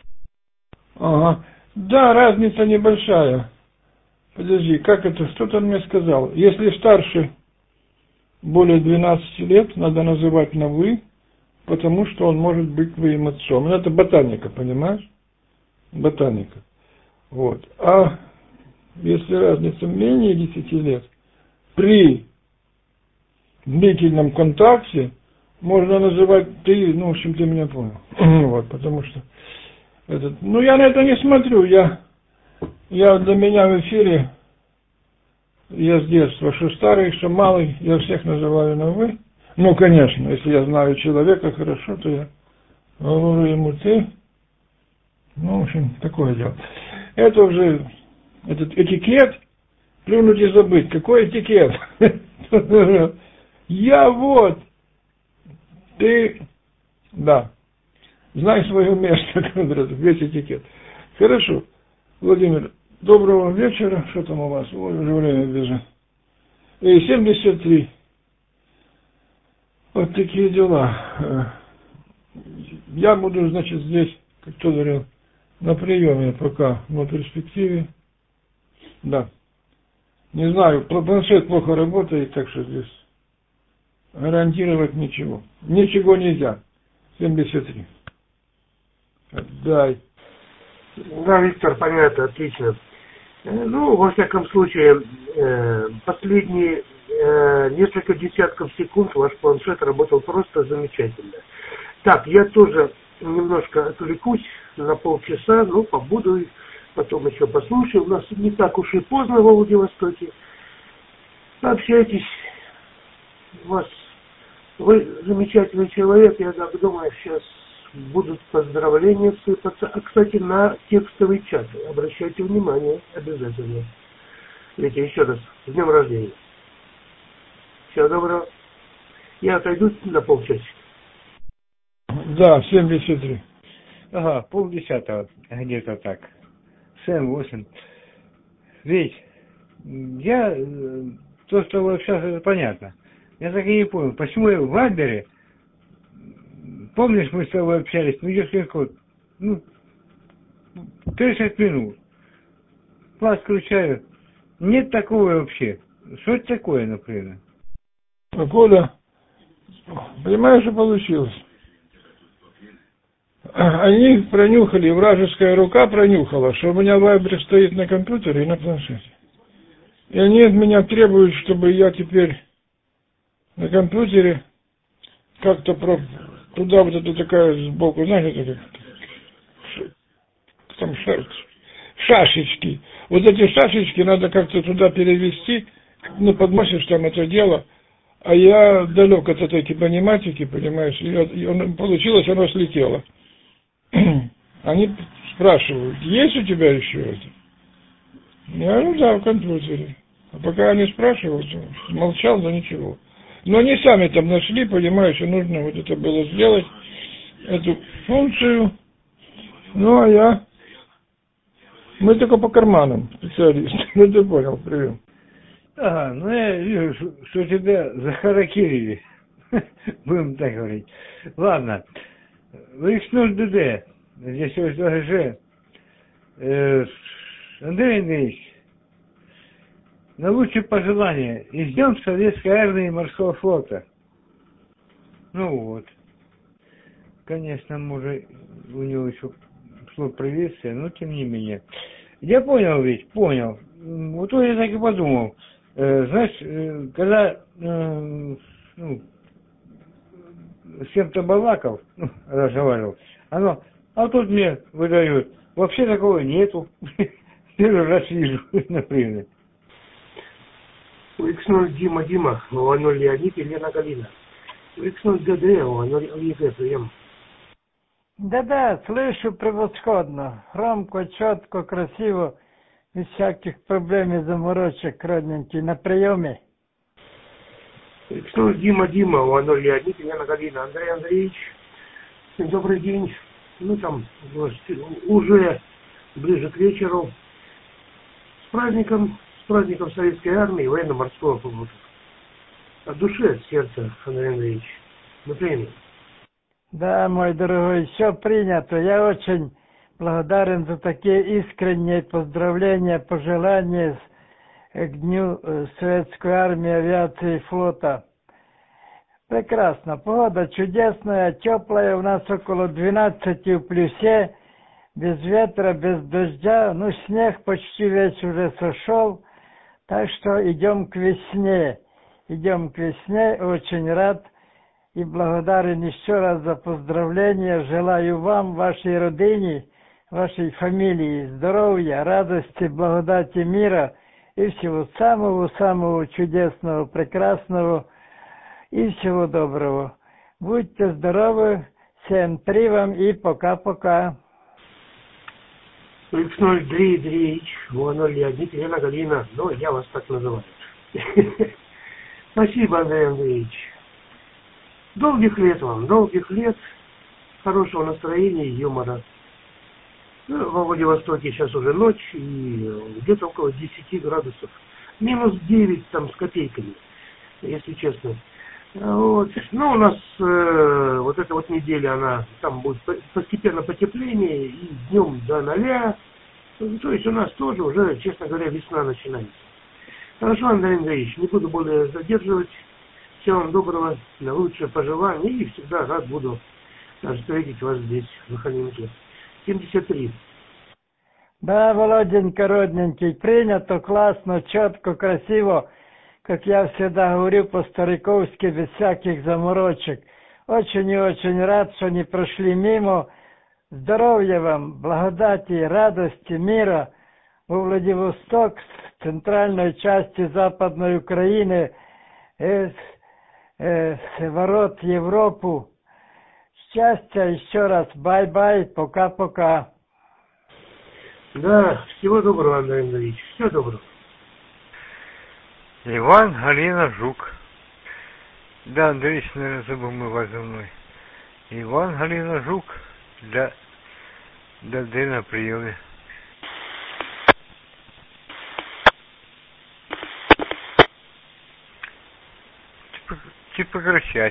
Ага. Да, разница небольшая. Подожди, как это? Кто-то мне сказал. Если старше более двенадцати лет, надо называть на «вы», потому что он может быть твоим отцом. Это ботаника, понимаешь? Ботаника. Вот. А если разница менее десяти лет, при длительном контакте можно называть ты, ну, в общем, ты меня понял. Вот, потому что этот, ну, я на это не смотрю, я, я для меня в эфире, я с детства, что старый, что малый, я всех называю на «вы». Ну, конечно, если я знаю человека хорошо, то я говорю ему «ты». Ну, в общем, такое дело. Это уже, этот этикет, плюнуть и забыть. Какой этикет? Я вот, ты, да, знай свое место, весь этикет. Хорошо, Владимир, доброго вечера, что там у вас? Ой, уже время бежит. И семьдесят три. Вот такие дела. Я буду, значит, здесь, как кто говорил, на приеме пока, но в перспективе, да. Не знаю, планшет плохо работает, так что здесь гарантировать ничего. Ничего нельзя. семьдесят три. Отдай. Да, Виктор, понятно, отлично. Ну, во всяком случае, последние несколько десятков секунд ваш планшет работал просто замечательно. Так, я тоже немножко отвлекусь на полчаса, ну, побуду, потом еще послушаю. У нас не так уж и поздно во Владивостоке. Общайтесь. У вас, вы замечательный человек, я так думаю, сейчас будут поздравления сыпаться. А, кстати, на текстовый чат обращайте внимание обязательно. Витя, еще раз, с днем рождения. Всего доброго. Я отойду на полчасика. Да, семьдесят три. Ага, полдесятого, где-то так. семь-восемь. Ведь я, то, что вы сейчас, это понятно. Я так и не понял, почему я в Вайбере, помнишь, мы с тобой общались, ну, если код, ну, тридцать минут. Класс включаю. Нет такого вообще. Что это такое, например? Коля, понимаешь, что получилось? Они пронюхали, вражеская рука пронюхала, что у меня вайбер стоит на компьютере и на планшете. И они от меня требуют, чтобы я теперь на компьютере как-то про, туда вот это такая сбоку, знаете, это, там ша, шашечки. Вот эти шашечки надо как-то туда перевести, ну, подносишь там это дело, а я далек от этой математики, понимаешь, и, и он, получилось, оно слетело. Они спрашивают, есть у тебя еще это? Я говорю, да, в компьютере. А пока они спрашивают, молчал, да ничего. Но они сами там нашли, понимаешь, и нужно вот это было сделать, эту функцию. Ну, а я... Мы только по карманам специалисты. Ну, ты понял, прием. Ага, ну я вижу, что, что тебя захаракирили. Будем так говорить. Ладно. В икс ноль дэ дэ, здесь есть ОГЖ. Э, Андрей Андреевич, на лучшие пожелания. И ждем Советской армии и морского флота. Ну вот. Конечно, может, у него еще шло приветствие, но тем не менее. Я понял ведь, понял. Вот я так и подумал. Э, знаешь, э, когда э, ну, с кем-то балакал, ну, разговаривал, оно, а тут мне выдают, вообще такого нету. Первый раз вижу, например. У икс ноль Дима Дима, у ноль Леонид и Лена Галина. У икс ноль ДД, у ноль ЕГЭ, прием. Да-да, слышу превосходно, громко, четко, красиво, без всяких проблем и заморочек, родненький, на приеме. икс ноль Дима Дима, у ноль Леонид и Лена Галина. Андрей Андреевич, добрый день. Ну там, уже ближе к вечеру. С праздником, с праздником Советской армии и военно-морского флота. От души, от сердца, Андрей Андреевич. Мы примем. Да, мой дорогой, все принято. Я очень благодарен за такие искренние поздравления, пожелания к Дню Советской армии, авиации и флота. Прекрасно. Погода чудесная, теплая. У нас около двенадцати в плюсе. Без ветра, без дождя. Ну, снег почти весь уже сошел. Так что идем к весне. Идем к весне. Очень рад. И благодарен еще раз за поздравления. Желаю вам, вашей родине, вашей фамилии здоровья, радости, благодати мира и всего самого-самого чудесного, прекрасного и всего доброго. Будьте здоровы, всем три вам и пока-пока. икс ноль Дрей Андреевич, у ноль Леонид, Елена Галина, ну, я вас так называю. Спасибо, Андрей Андреевич. Долгих лет вам, долгих лет, хорошего настроения и юмора. Ну, во Владивостоке сейчас уже ночь, и где-то около десяти градусов. Минус девять там с копейками, если честно. Вот. Ну, у нас э, вот эта вот неделя, она там будет постепенно потепление, и днем до ноля. То есть у нас тоже уже, честно говоря, весна начинается. Хорошо, Андрей Андреевич, не буду более задерживать. Всего вам доброго, наилучшие пожелания, и всегда рад буду встретить вас здесь, в Ханинке. семьдесят три. Да, Володенька, родненький, принято, классно, четко, красиво, как я всегда говорю, по-стариковски, без всяких заморочек. Очень и очень рад, что не прошли мимо. Здоровья вам, благодати, радости, мира. Во Владивосток, в центральной части Западной Украины, из э, ворот Европу. Счастья еще раз, бай-бай, пока-пока. Да, всего доброго, Андрей Андреевич, всего доброго. Иван, Галина, Жук. Да, Андреевич, наверное, забыл мы вас за мной. Иван, Галина, Жук. Да, да, да, на приеме. Типа, типа кричать.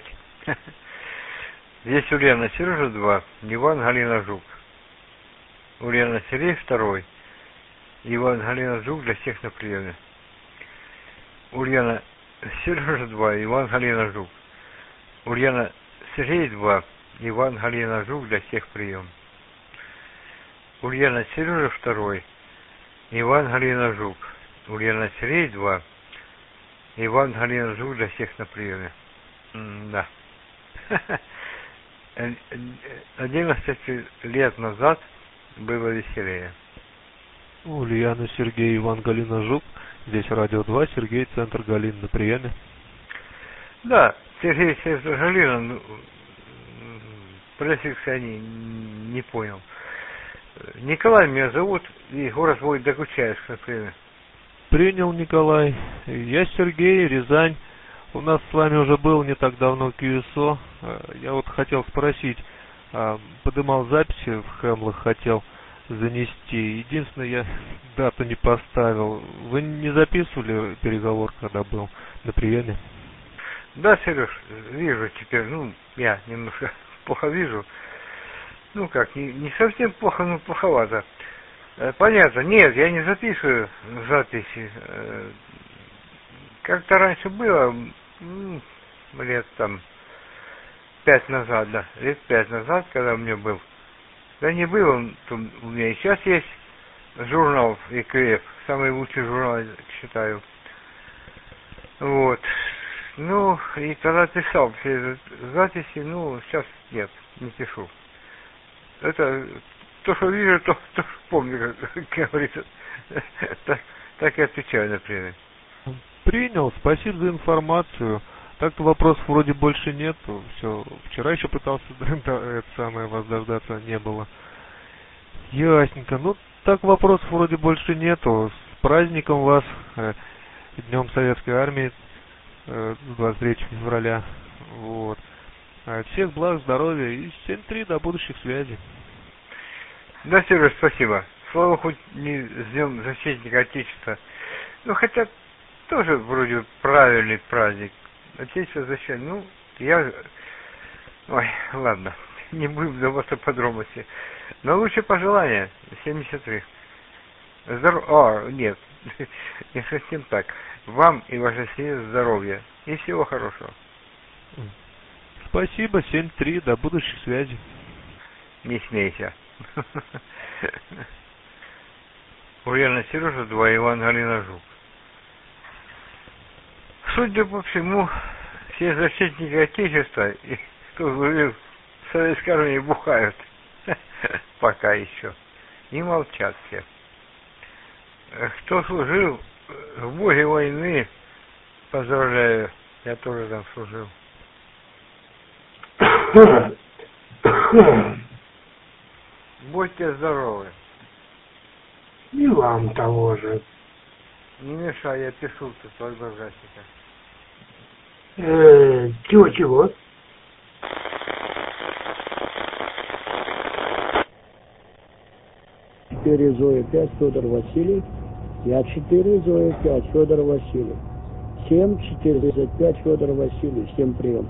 Здесь Ульяна, Сережа два, Иван, Галина, Жук. Ульяна, Сергей второй, Иван, Галина, Жук для всех на приеме. Ульяна, Сережа два, Иван, Галина, Жук. Ульяна, Сергей два, Иван, Галина, Жук для всех прием. Ульяна, Сережа второй, Иван, Галина, Жук. Ульяна, Сергей два, Иван, Галина, Жук для всех на приеме. М-да. одиннадцать лет назад было веселее. Ульяна, Сергей, Иван, Галина, Жук. Здесь Радио два, Сергей, Центр, Галина на приеме. Да, Сергей, Центр, Галина, ну, префикс я не, не понял. Николай меня зовут, и город мой Докучаевск, например. Принял, Николай. Я Сергей, Рязань. У нас с вами уже был не так давно кью эс о. Я вот хотел спросить, подымал записи в Хемлах, хотел занести. Единственное, я дату не поставил. Вы не записывали переговор, когда был на приеме? Да, Сереж, вижу теперь. Ну, я немножко плохо вижу. Ну как, не, не совсем плохо, но плоховато. Понятно. Нет, я не записываю записи. Как-то раньше было, ну, лет там пять назад, да, лет пять назад, когда у меня был. Да не было, у меня и сейчас есть журнал и ка эф, самый лучший журнал, считаю. Вот. Ну, и когда писал все записи, ну, сейчас нет, не пишу. Это то, что вижу, то, то что помню, как, как говорится. Так, так и отвечаю, например. Принял, спасибо за информацию. Так-то вопросов вроде больше нету. Все, вчера еще пытался, это самое, вас дождаться не было. Ясненько. Ну, так вопросов вроде больше нету. С праздником вас, э, Днем Советской Армии, э, двадцать третьего февраля. Вот. А всех благ, здоровья и семь три до будущих связей. Да, Сереж, спасибо. Слава хоть не с Днем Защитника Отечества. Ну, хотя тоже вроде правильный праздник. Отечество защищает. Ну, я... Ой, ладно. Не будем вдаваться в подробности. Но лучшее пожелание. семьдесят три. Здоров... А, нет. Не совсем так. Вам и вашей семье здоровья. И всего хорошего. Спасибо. семь три. До будущих связей. Не смейся. Ульяна, Сережа, два, Иван, Галина, Жук. Судя по всему, все защитники Отечества, и кто служил в Советской армии, бухают. Пока еще. И молчат все. Кто служил в боге войны, поздравляю, я тоже там служил. Будьте здоровы. И вам того же. Не мешай, я пишу тут твоего графика. Э, чего-чего? четыре Зоя пять, Федор Васильев. Я четыре Зоя пять, Федор Васильев. семь четыре пять, Федор Васильев. Всем прием.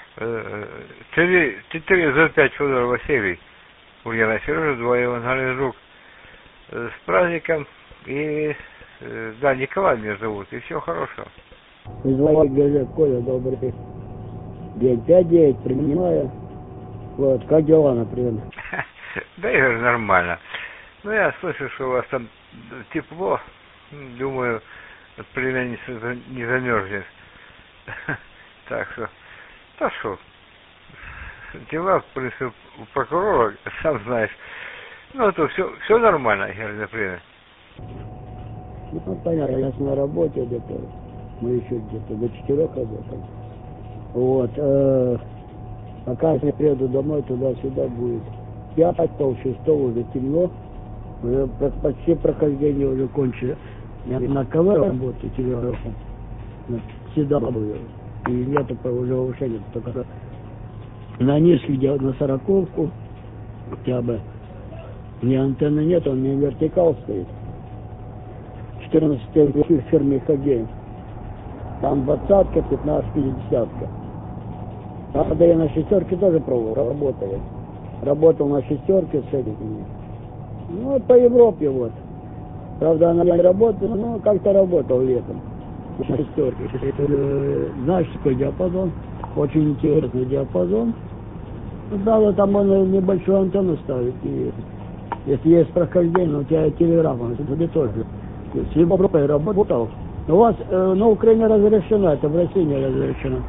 четыре Зоя пять, Федор Васильев. Ульяна, Сережа, два, Иван, Галина, Жук. С праздником. И, да, Николай меня зовут. И всего хорошего. Звонит газет Коля, добрый день. девять пять девять, принимаю. Вот, как дела, например? Да, Игорь, нормально. Ну, я слышу, что у вас там тепло. Думаю, от племянницы не замерзнет. Так что, да что, дела, в принципе, у прокурора, сам знаешь. Ну, это все, все нормально, Игорь, например. Ну, понятно, я на работе где-то. Мы еще где-то до четырех работаем. Вот. Э, пока я приеду домой, туда-сюда будет. Пять, пол шестого уже темно. Уже почти прохождение уже кончили. Я на КВ работаю, телеграфом. Всегда был. И нету уже повышения. Только на низких делать на сороковку. Хотя бы. У меня антенны нет, он у меня вертикал стоит. четырнадцать в фирме Хагей. Там двадцатка, пятнадцать, пятидесятка. Правда, я на шестерке тоже пробовал, работал. Работал на шестерке с этим. Ну, вот по Европе вот. Правда, она не работала, но как-то работал летом. На шестерке. Знаешь, такой диапазон. Очень интересный диапазон. Правда, там можно небольшую антенну ставить. И если есть прохождение, у тебя телеграмма, тебе тоже. С Европой работал. У вас э, на Украине разрешено, это в России не разрешено.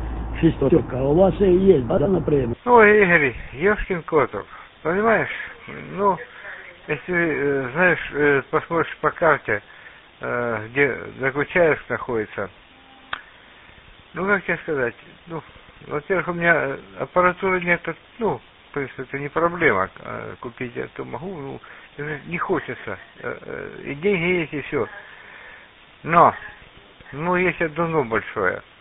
шестерка, а у вас и есть, да, например? Ой, Игорь, ёшкин котов, понимаешь, ну, если, э, знаешь, э, посмотришь по карте, э, где Докучаевск находится, ну, как тебе сказать, ну, во-первых, у меня аппаратуры нет, ну, в принципе, это не проблема, э, купить я то могу, ну, не хочется, э, э, и деньги есть, и все. Но, ну, есть одно но большое.